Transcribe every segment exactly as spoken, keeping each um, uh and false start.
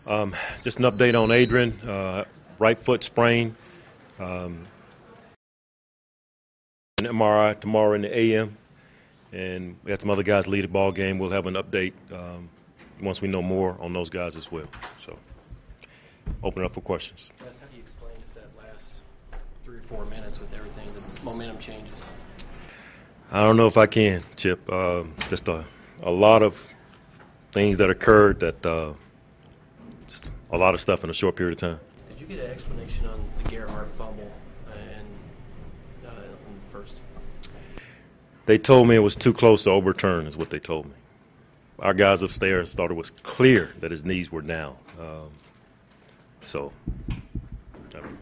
Um, just an update on Adrian, uh, right foot sprain. Um, an M R I tomorrow in the A M, and we had some other guys lead the ball game. We'll have an update um, once we know more on those guys as well. So, open it up for questions. Wes, how do you explain just that last three or four minutes with everything, the momentum changes? I don't know if I can, Chip. Uh, just a, a lot of things that occurred that uh, just a lot of stuff in a short period of time. Did you get an explanation on the Gerhardt fumble and uh, on the first? They told me it was too close to overturn is what they told me. Our guys upstairs thought it was clear that his knees were down. Um, so, I don't know.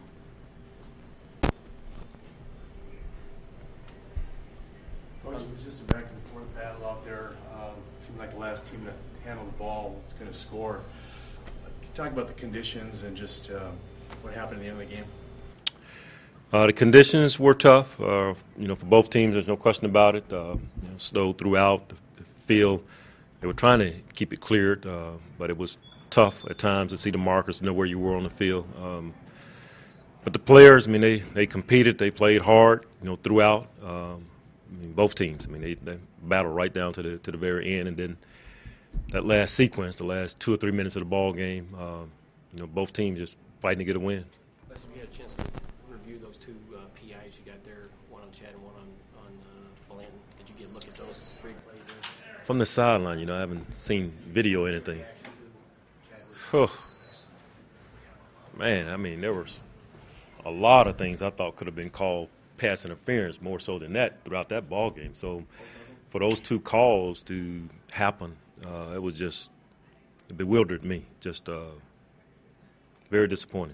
Coach, it was just a back and forth battle out there. Um, seemed like the last team to handle the ball was going to score. Can you talk about the conditions and just um, what happened at the end of the game? Uh, the conditions were tough. Uh, you know, for both teams, there's no question about it. Uh, you know, snow throughout the, the field. They were trying to keep it cleared, uh, but it was tough at times to see the markers, to know where you were on the field. Um, but the players, I mean, they, they competed, they played hard, you know, throughout. Um, I mean, both teams. I mean, they, they battled right down to the to the very end, and then that last sequence, the last two or three minutes of the ball game, um, you know, both teams just fighting to get a win. Wes, we had a chance to review those two uh, P Is you got there, one on Chad and one on on uh, Blanton. Did you get a look at those replays there? From the sideline, you know, I haven't seen video or anything. Oh, man, I mean, there was a lot of things I thought could have been called pass interference, more so than that throughout that ball game. So for those two calls to happen, uh, it was just it bewildered me. Just uh, very disappointing.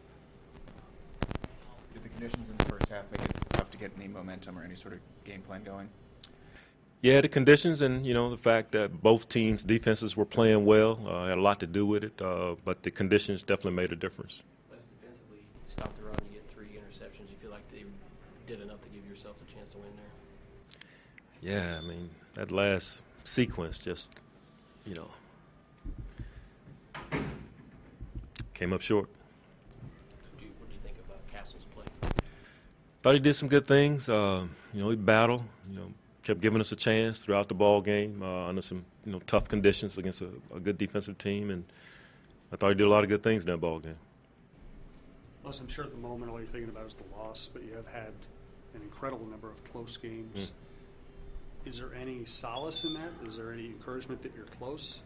Did the conditions in the first half make it tough to get any momentum or any sort of game plan going? Yeah, the conditions and, you know, the fact that both teams' defenses were playing well uh, had a lot to do with it, uh, but the conditions definitely made a difference. Wes, defensively, you stop the run, you get three interceptions. You feel like they did enough to give yourself a chance to win there? Yeah, I mean, that last sequence just, you know, came up short. What do you, what do you think about Castle's play? Thought he did some good things. Uh, you know, he battled, you know, kept giving us a chance throughout the ball game uh, under some, you know, tough conditions against a, a good defensive team, and I thought he did a lot of good things in that ball game. Plus, I'm sure at the moment all you're thinking about is the loss, but you have had an incredible number of close games. Mm. Is there any solace in that? Is there any encouragement that you're close?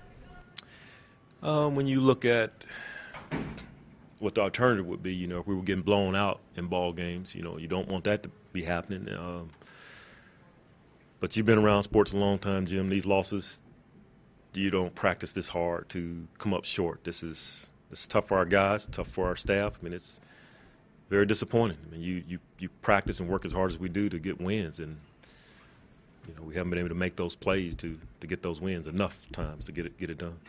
Um, when you look at what the alternative would be, you know, if we were getting blown out in ball games, you know, you don't want that to be happening. Um, but you've been around sports a long time, Jim. These losses, you don't practice this hard to come up short. This is it's tough for our guys, tough for our staff. I mean, it's very disappointing. I mean, you, you, you practice and work as hard as we do to get wins, and you know, we haven't been able to make those plays to, to get those wins enough times to get it get it done.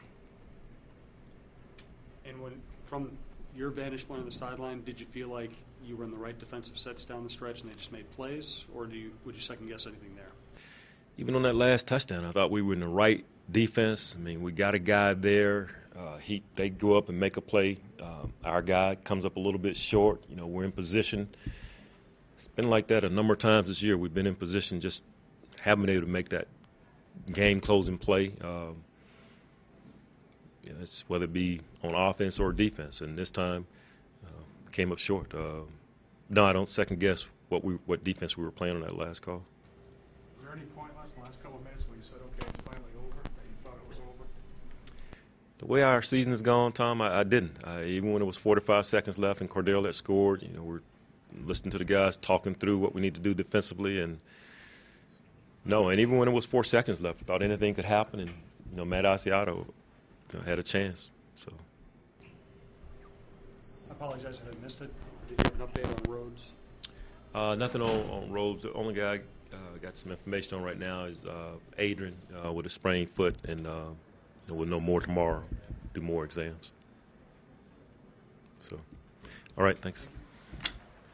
And when, from your vantage point on the sideline, did you feel like you were in the right defensive sets down the stretch and they just made plays, or do you would you second guess anything there? Even on that last touchdown, I thought we were in the right defense. I mean, we got a guy there. Uh, he they go up and make a play. Um, our guy comes up a little bit short. You know, we're in position. It's been like that a number of times this year. We've been in position, just haven't been able to make that game-closing play. Um, you know, it's whether it be on offense or defense, and this time uh, came up short. Uh, no, I don't second guess what we what defense we were playing on that last call. Was there any point last the last couple of minutes where you said, "Okay, it's finally over"? That you thought it was over? The way our season has gone, Tom, I, I didn't. I, even when it was forty-five seconds left and Cordell had scored, you know, we're listening to the guys talking through what we need to do defensively, and no, and even when it was four seconds left, I thought anything could happen, and you know, Matt Asiato you know, had a chance. So. I apologize if I missed it. Did you have an update on Rhodes? Uh, nothing on, on Rhodes. The only guy I uh, got some information on right now is uh, Adrian uh, with a sprained foot, and uh, you know, we'll know more tomorrow, do more exams. So, all right, thanks.